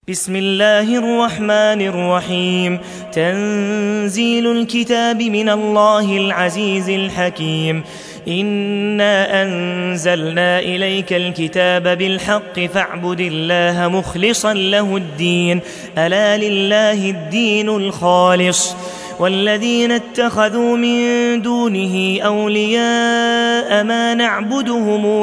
بسم الله الرحمن الرحيم. تنزيل الكتاب من الله العزيز الحكيم. إنا أنزلنا إليك الكتاب بالحق فاعبد الله مخلصا له الدين ألا لله الدين الخالص والذين اتخذوا من دونه أولياء ما نعبدهم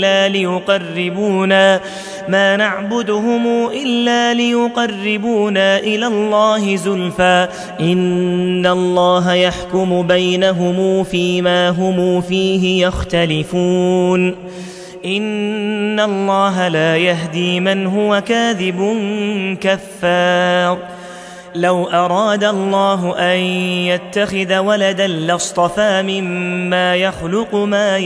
إلا ليقربونا إلى الله زلفى إن الله يحكم بينهم فيما هم فيه يختلفون إن الله لا يهدي من هو كاذب كفار. لو أراد الله أن يتخذ ولدا لاصطفى مما يخلق ما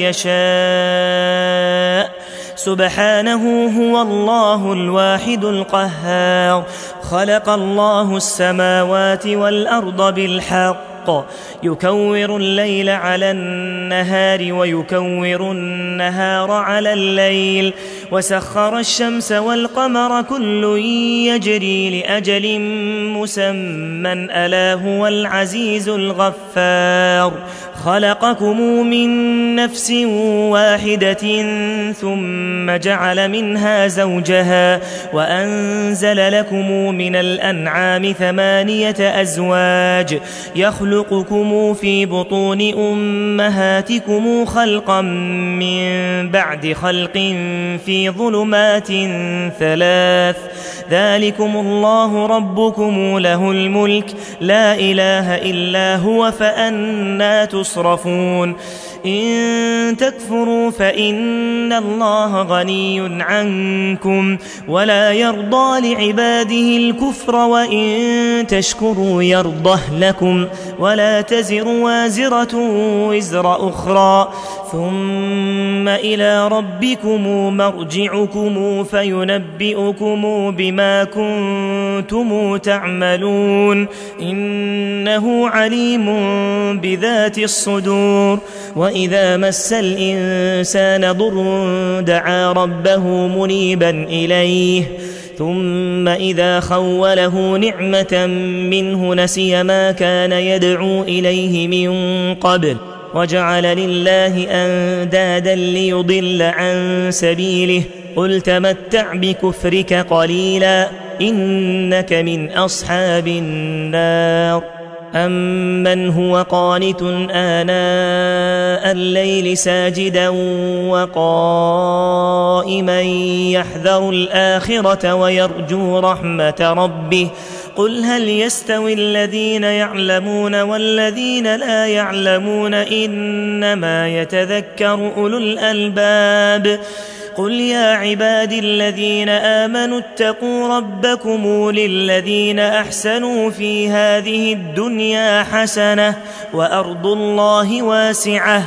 يشاء سبحانه هو الله الواحد القهار. خلق الله السماوات والأرض بالحق يكور الليل على النهار ويكور النهار على الليل وسخر الشمس والقمر كل يجري لأجل مسمى ألا هو العزيز الغفار. خلقكم من نفس واحدة ثم جعل منها زوجها وأنزل لكم من الأنعام 8 أزواج يخلقكم في بطون أمهاتكم خلقا من بعد خلق في ظلمات 3 ذلكم الله ربكم له الملك لا إله إلا هو فأنى تصرفون. إن تكفروا فإن الله غني عنكم ولا يرضى لعباده الكفر وإن تشكروا يرضه لكم ولا تزر وازرة وزر أخرى ثم إلى ربكم مرجعكم فينبئكم بما كنتم تعملون إنه عليم بذات الصدور. وإذا مس الإنسان ضر دعا ربه منيبا إليه ثم إذا خوله نعمة منه نسي ما كان يدعو إليه من قبل وجعل لله أندادا ليضل عن سبيله قل تمتع بكفرك قليلا إنك من أصحاب النار. أمن هو قانت آناء الليل ساجدا وقائما يحذر الآخرة ويرجو رحمة ربه قل هل يستوي الذين يعلمون والذين لا يعلمون إنما يتذكر أولو الألباب. قل يا عبادي الذين آمنوا اتقوا ربكم للذين أحسنوا في هذه الدنيا حسنة وأرض الله واسعة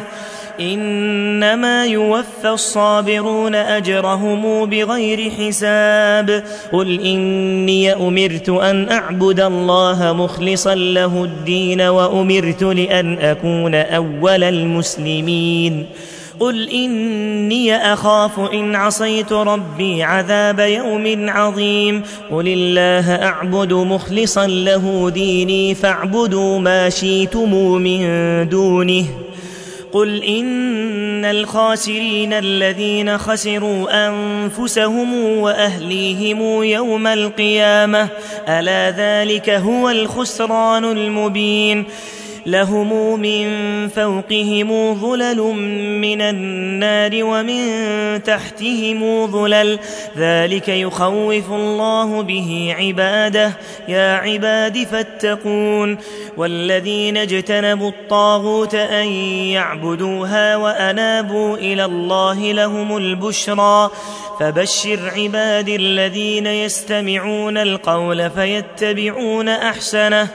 إنما يوفى الصابرون أجرهم بغير حساب. قل إني أمرت أن أعبد الله مخلصا له الدين وأمرت لأن أكون أول المسلمين. قل إني أخاف إن عصيت ربي عذاب يوم عظيم. قل الله أعبد مخلصا له ديني فاعبدوا ما شئتم من دونه. قل إن الخاسرين الذين خسروا أنفسهم وأهليهم يوم القيامة ألا ذلك هو الخسران المبين. لهم من فوقهم ظلل من النار ومن تحتهم ظلل ذلك يخوف الله به عباده يا عباد فاتقون. والذين اجتنبوا الطاغوت أن يعبدوها وأنابوا إلى الله لهم البشرى فبشر عباد الذين يستمعون القول فيتبعون أحسنه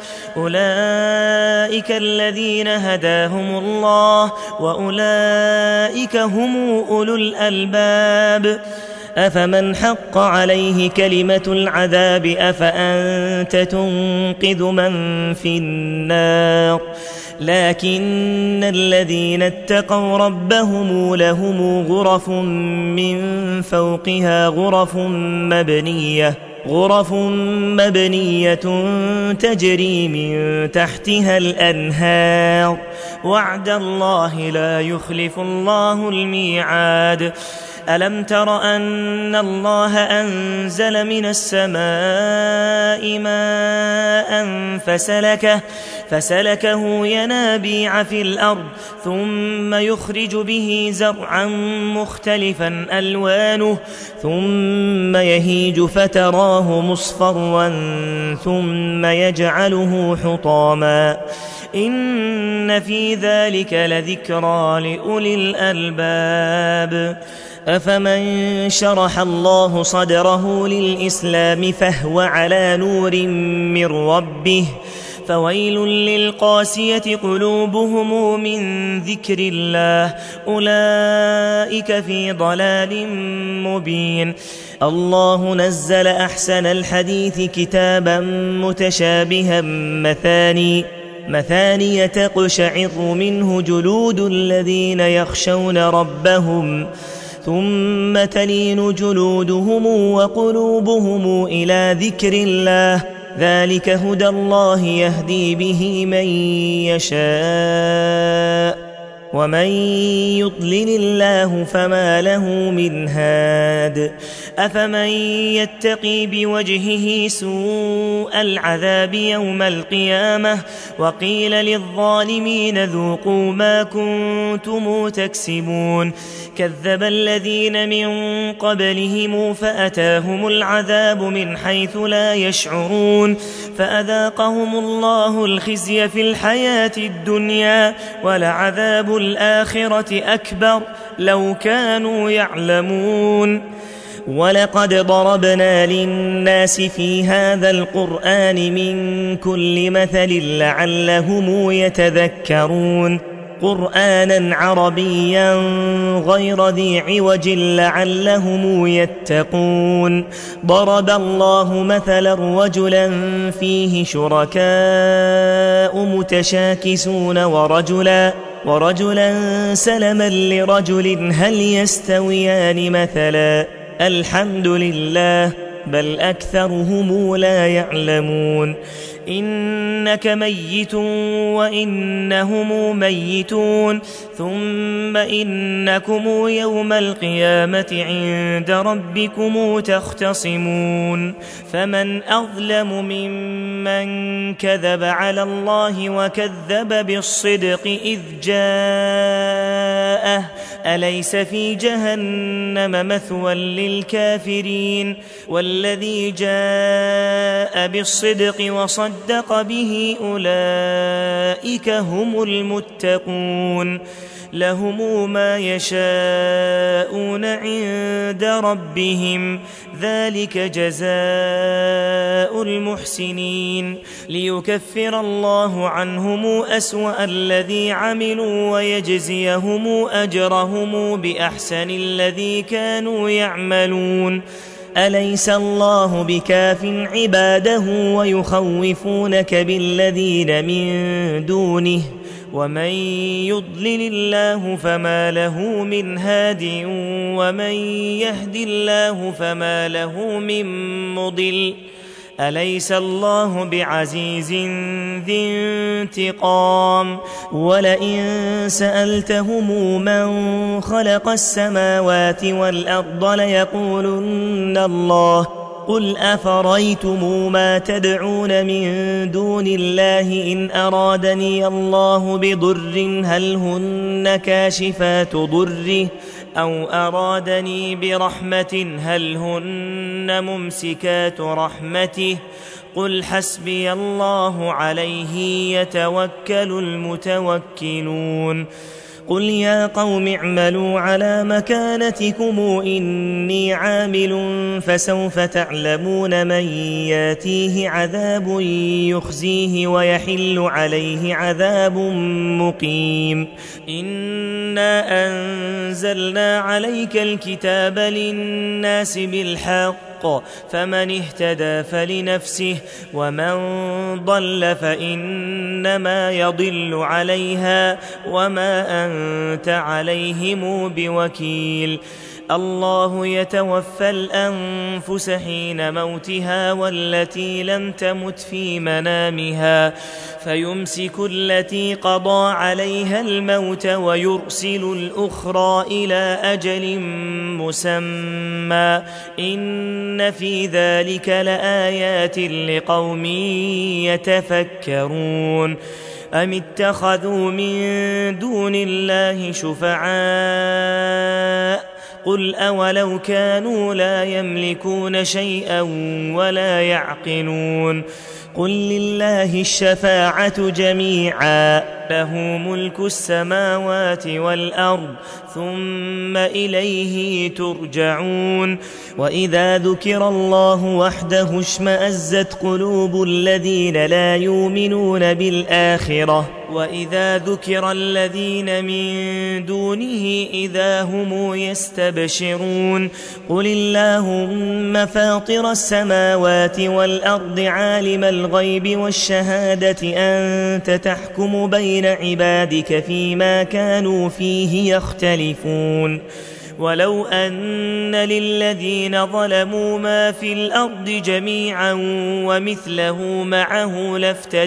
أولئك الذين هداهم الله وأولئك هم أولو الألباب. أفمن حق عليه كلمة العذاب أفأنت تنقذ من في النار. لكن الذين اتقوا ربهم لهم غرف من فوقها غرف مبنية غرف مبنية تجري من تحتها الأنهار وعد الله لا يخلف الله الميعاد ألم تر أن الله أنزل من السماء ماء فسلكه ينابيع في الأرض ثم يخرج به زرعا مختلفا ألوانه ثم يهيج فتراه مصفرا ثم يجعله حطاما إن في ذلك لذكرى لأولي الألباب أفمن شرح الله صدره للإسلام فهو على نور من ربه فويل للقاسية قلوبهم من ذكر الله أولئك في ضلال مبين الله نزل أحسن الحديث كتابا متشابها مثاني تقشعر منه جلود الذين يخشون ربهم ثم تلين جلودهم وقلوبهم إلى ذكر الله ذلك هدى الله يهدي به من يشاء ومن يضلل الله فما له من هاد أفمن يتقي بوجهه سوء العذاب يوم القيامة وقيل للظالمين ذوقوا ما كنتم تكسبون كذب الذين من قبلهم فأتاهم العذاب من حيث لا يشعرون فأذاقهم الله الخزي في الحياة الدنيا ولعذاب الآخرة أكبر لو كانوا يعلمون ولقد ضربنا للناس في هذا القرآن من كل مثل لعلهم يتذكرون قرآنا عربيا غير ذي عوج لعلهم يتقون ضرب الله مثلا رجلا فيه شركاء متشاكسون ورجلا سلما لرجل هل يستويان مثلا الحمد لله بل أكثرهم لا يعلمون إنك ميت وإنهم ميتون ثم إنكم يوم القيامة عند ربكم تختصمون فمن أظلم ممن كذب على الله وكذب بالصدق إذ جاءه أليس في جهنم مثوى للكافرين والذي جاء بالصدق وصدق به أولئك هم المتقون لهم ما يشاءون عند ربهم ذلك جزاء المحسنين ليكفر الله عنهم أسوأ الذي عملوا ويجزيهم أجرهم بأحسن الذي كانوا يعملون أليس الله بكاف عباده ويخوفونك بالذين من دونه ومن يضلل الله فما له من هاد ومن يهد الله فما له من مضل أليس الله بعزيز ذي انتقام ولئن سألتهم من خلق السماوات والأرض ليقولن الله قل أفريتم ما تدعون من دون الله إن أرادني الله بضر هل هن كاشفات ضره أو أرادني برحمة هل هن ممسكات رحمته قل حسبي الله عليه يتوكل المتوكلون قل يا قوم اعملوا على مكانتكم إني عامل فسوف تعلمون من ياتيه عذاب يخزيه ويحل عليه عذاب مقيم إنا أنزلنا عليك الكتاب للناس بالحق فمن اهتدى فلنفسه ومن ضل فإنما يضل عليها وما أنت عليهم بوكيل الله يتوفى الأنفس حين موتها والتي لم تمت في منامها فيمسك التي قضى عليها الموت ويرسل الأخرى إلى أجل مسمى إن في ذلك لآيات لقوم يتفكرون أم اتخذوا من دون الله شفعاء قل أولو كانوا لا يملكون شيئا ولا يعقلون قل لله الشفاعة جميعا له ملك السماوات والأرض ثم إليه ترجعون وإذا ذكر الله وحده اشمأزت قلوب الذين لا يؤمنون بالآخرة وإذا ذكر الذين من دونه إذا هم يستبشرون قل اللهم فاطر السماوات والأرض عالم الغيب والشهادة أنت تحكم بين عبادك فيما كانوا فيه يختلفون ولو أن للذين ظلموا ما في الأرض جميعا ومثله معه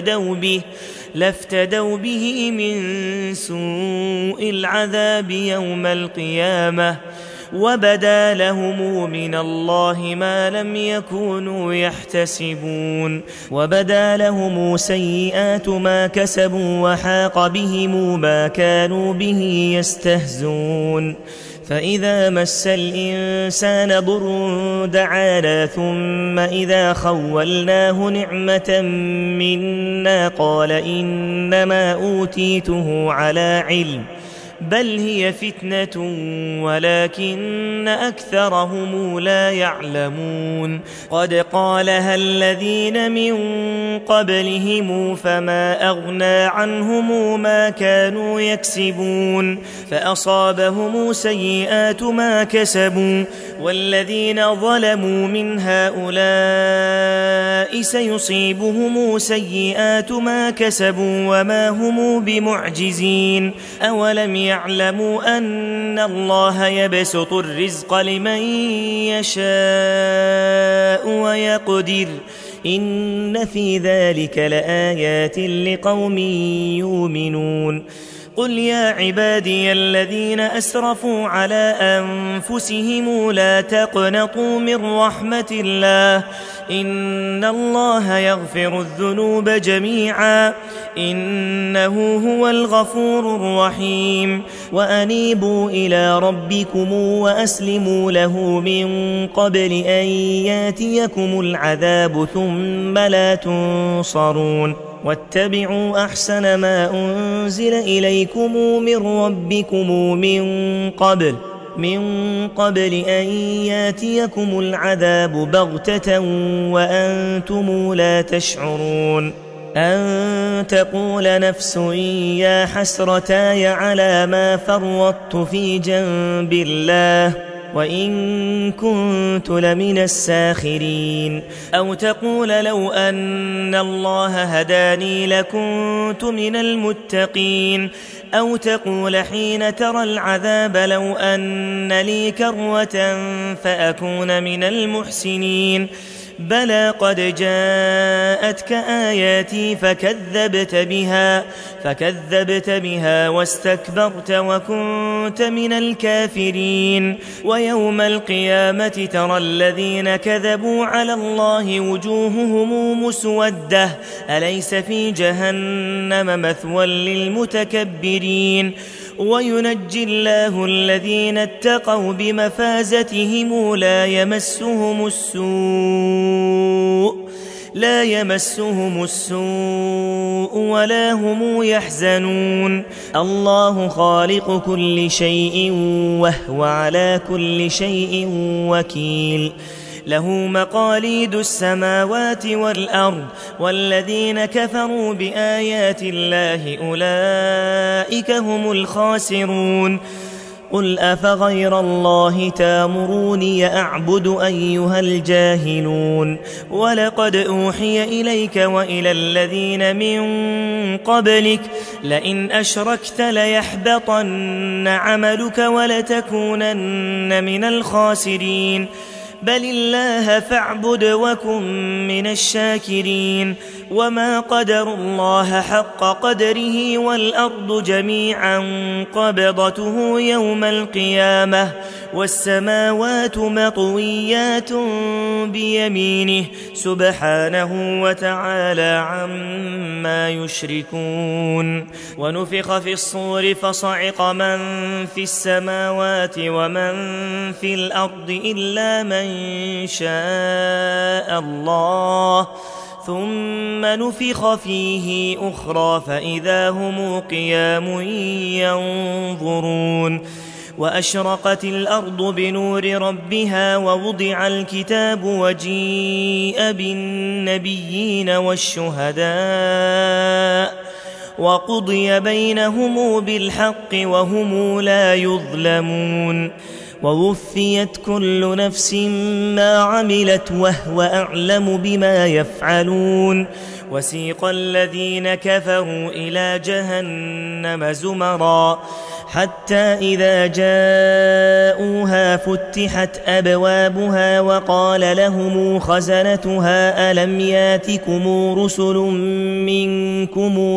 لافتدوا به من سوء العذاب يوم القيامة وبدا لهم من الله ما لم يكونوا يحتسبون وبدا لهم سيئات ما كسبوا وحاق بهم ما كانوا به يستهزئون فإذا مس الإنسان ضر دعانا ثم إذا خولناه نعمة منا قال إنما أوتيته على علم بل هي فتنة ولكن أكثرهم لا يعلمون قد قالها الذين من قبلهم فما أغنى عنهم ما كانوا يكسبون فأصابهم سيئات ما كسبوا والذين ظلموا من هؤلاء سيصيبهم سيئات ما كسبوا وما هم بمعجزين أولم يعلموا أن الله يبسط الرزق لمن يشاء ويقدر إن في ذلك لآيات لقوم يؤمنون قل يا عبادي الذين أسرفوا على أنفسهم لا تقنطوا من رحمة الله إن الله يغفر الذنوب جميعا إنه هو الغفور الرحيم وأنيبوا إلى ربكم وأسلموا له من قبل أن ياتيكم العذاب ثم لا تنصرون واتبعوا أحسن ما أنزل إليكم من ربكم من قبل أن ياتيكم العذاب بغتة وأنتم لا تشعرون أن تقول نفس يا حسرتاي على ما فرطت في جنب الله وإن كنت لمن الساخرين أو تقول لو أن الله هداني لكنت من المتقين أو تقول حين ترى العذاب لو أن لي كروة فأكون من المحسنين بلى قد جاءتك آياتي فكذبت بها واستكبرت وكنت من الكافرين ويوم القيامة ترى الذين كذبوا على الله وجوههم مسودة أليس في جهنم مثوى للمتكبرين وينجي الله الذين اتقوا بمفازتهم لا يمسهم السوء ولا هم يحزنون الله خالق كل شيء وهو على كل شيء وكيل له مقاليد السماوات والأرض والذين كفروا بآيات الله أولئك هم الخاسرون قل أفغير الله تامروني أعبد أيها الجاهلون ولقد أوحي إليك وإلى الذين من قبلك لئن أشركت ليحبطن عملك ولتكونن من الخاسرين بل الله فاعبد وكن من الشاكرين وما قدروا الله حق قدره والأرض جميعا قبضته يوم القيامة والسماوات مطويات بيمينه سبحانه وتعالى عما يشركون ونفخ في الصور فصعق من في السماوات ومن في الأرض إلا من شاء الله ثم نفخ فيه أخرى فإذا هم قيام ينظرون وأشرقت الأرض بنور ربها ووضع الكتاب وجيء بالنبيين والشهداء وقضي بينهم بالحق وهم لا يظلمون ووفيت كل نفس ما عملت وهو أعلم بما يفعلون وسيق الذين كفروا إلى جهنم زمرا حتى إذا جاءوها فتحت أبوابها وقال لهم خزنتها ألم ياتكم رسل منكم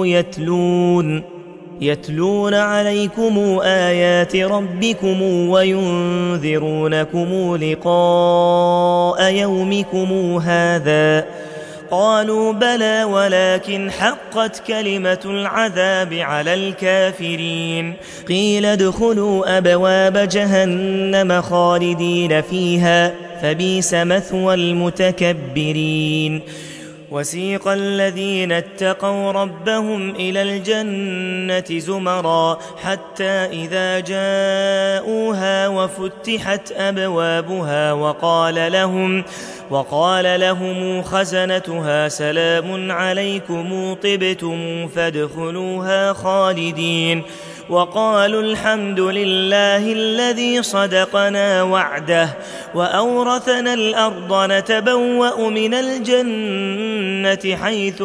يتلون عليكم آيات ربكم وينذرونكم لقاء يومكم هذا قالوا بلى ولكن حقت كلمة العذاب على الكافرين قيل ادخلوا أبواب جهنم خالدين فيها فبئس مثوى المتكبرين وسيق الذين اتقوا ربهم إلى الجنة زمرا حتى إذا جاءوها وفتحت أبوابها وقال لهم خزنتها سلام عليكم طبتم فادخلوها خالدين وقالوا الحمد لله الذي صدقنا وعده وأورثنا الأرض نتبوأ من الجنة حيث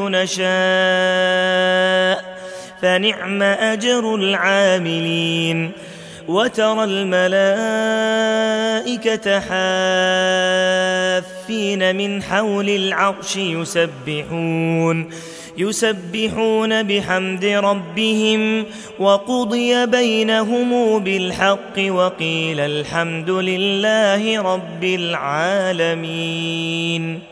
نشاء فنعم أجر العاملين وترى الملائكة حافين من حول العرش يسبحون بحمد ربهم وقضي بينهم بالحق وقيل الحمد لله رب العالمين.